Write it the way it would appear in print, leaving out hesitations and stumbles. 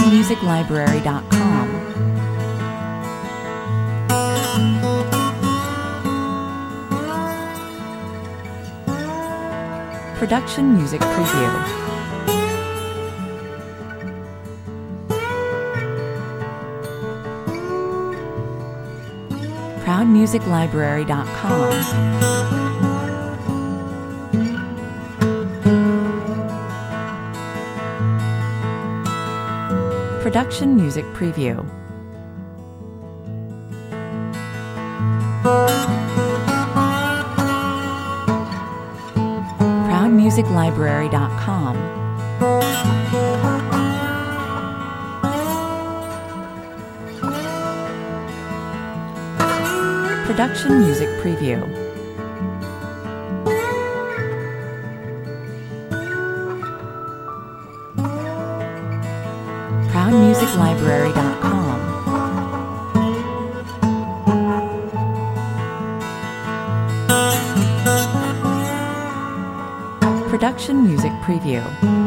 ProudMusicLibrary.com. Production Music Preview. ProudMusicLibrary.com. Production Music Preview. ProudMusicLibrary.com. Production Music Preview. ProudMusicLibrary.com. Production Music Preview.